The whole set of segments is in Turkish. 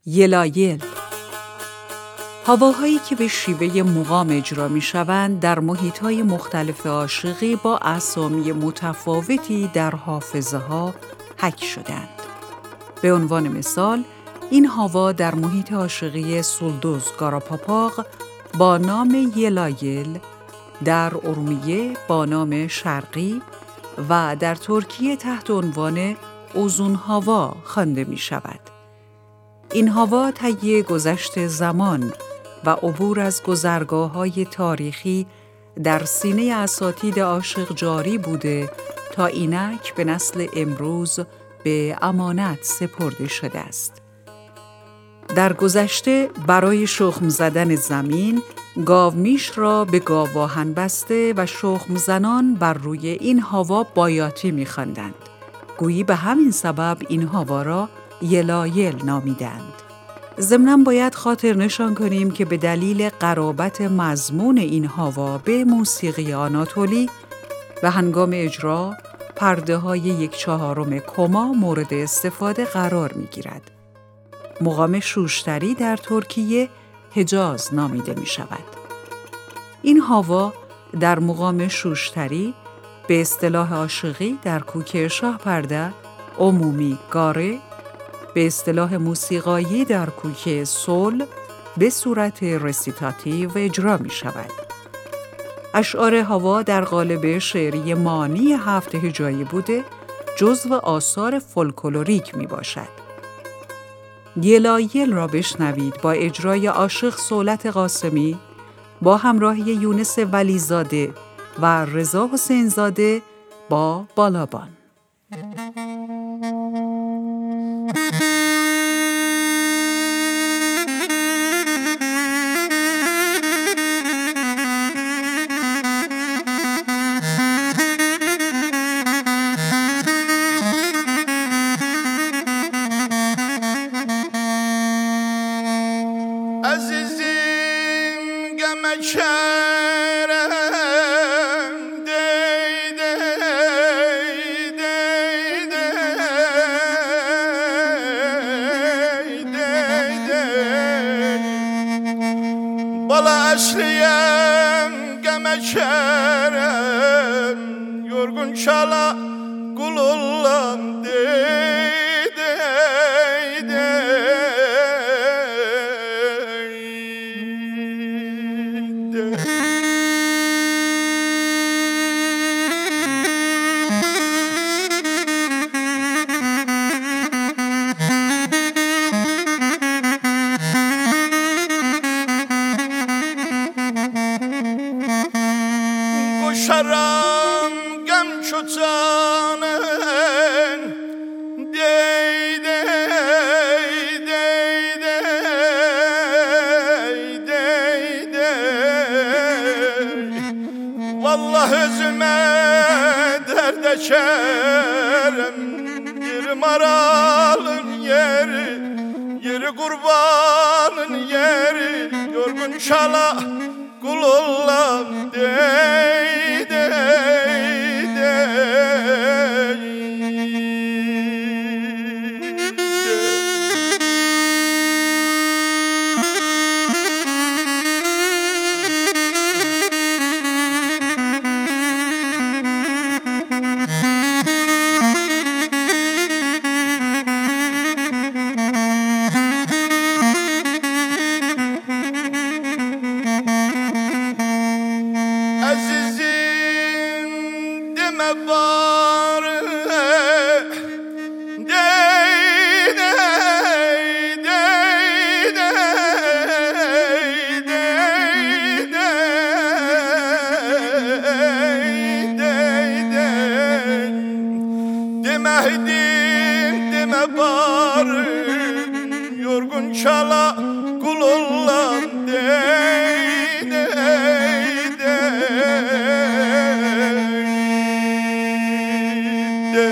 یلایل. هواهایی که به شیوه مقام اجرا می شوند در محیطهای مختلف عاشقی با اسامی متفاوتی در حافظه ها حک شدند. به عنوان مثال، این هاوا در محیط عاشقی سولدوز گاراپاپاغ با نام یلایل، در ارومیه با نام شرقی و در ترکیه تحت عنوان اوزون هاوا خوانده می شود. این هاوا طی گذشت زمان و عبور از گذرگاه‌های تاریخی در سینه اساتید عاشق جاری بوده تا اینک به نسل امروز به امانت سپرده شده است. در گذشته برای شخم زدن زمین، گاومیش را به گاوآهن بسته و شخم زنان بر روی این هاوا بایاتی می‌خواندند. گویی به همین سبب این هاوا را یلایل نامیدند. ضمناً باید خاطر نشان کنیم که به دلیل قرابت مضمون این هاوا به موسیقی آناتولی و هنگام اجرا پرده‌های 1/4 کما مورد استفاده قرار می‌گیرد. مقام شوشتری در ترکیه حجاز نامیده می‌شود. این هاوا در مقام شوشتری به اصطلاح عاشقی در کوک شاه پرده عمومی گاره، به اصطلاح موسیقایی در کوک سول به صورت رسیتاتیو اجرا می شود. اشعار هاوا در قالب شعری مانی 7 هجایی بوده، جزو آثار فولکلوریک می باشد. یلایل را بشنوید با اجرای عاشق صولت قاسمی با همراهی یونس ولیزاده و رضا حسین زاده با بالابان. Bala eşliyem, gemekerem, yorgun çala kulullam dey dey dey dey. Şaram gam çoçanın dey dey dey dey dey dey. Vallahi özüme derd eşerim, yeri maralın yeri, yeri kurbanın yeri, yorgun şala kulullam dey dey dey. Azizim deme bari dey dey dey dey dey dey dey. Demehdim deme bari, yorgun çala kulullam dey dey dey.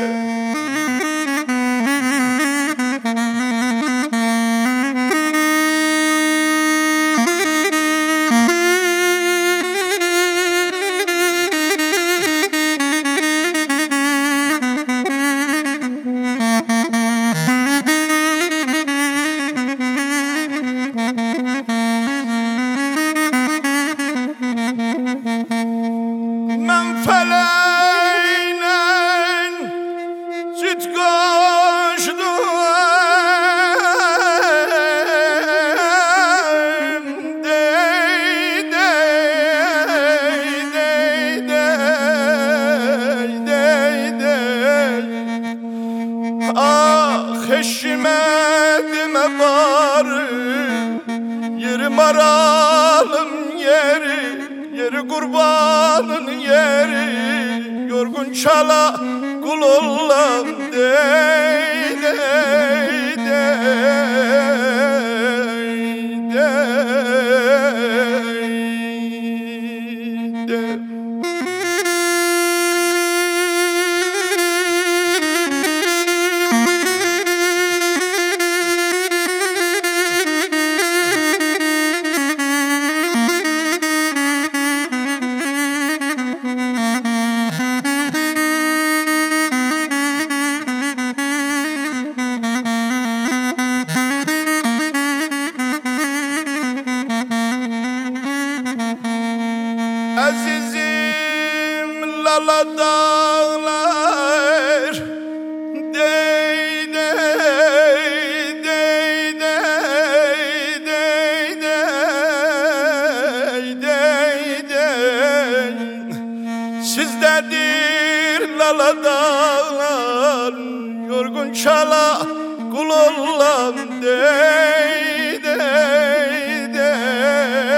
barı, yeri maralım yeri, yeri kurbanın yeri. Yorgun çala kul olam dey dey dey dey dey. Azizim lala dağlar dey dey dey dey dey dey dey dey. Sizdedir lala dağlar, yorgun çala kul olam dey dey dey.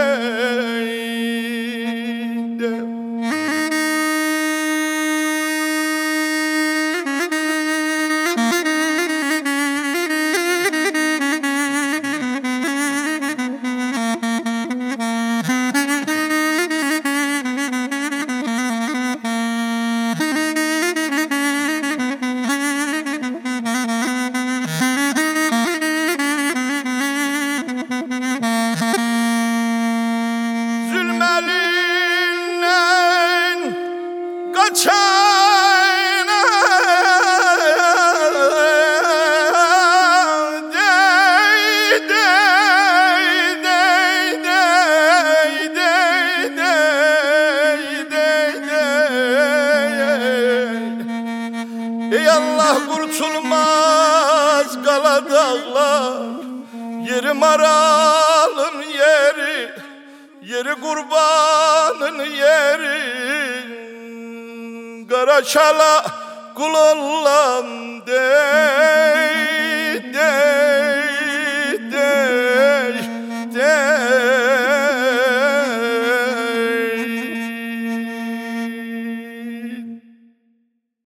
Zulmelinden kaçana dey dey dey dey dey dey dey. Ey Allah kurtulmaz kala dağlar, yeri maralım yeri, yeri kurbanın yeri. Kara çala kul olam dey dey.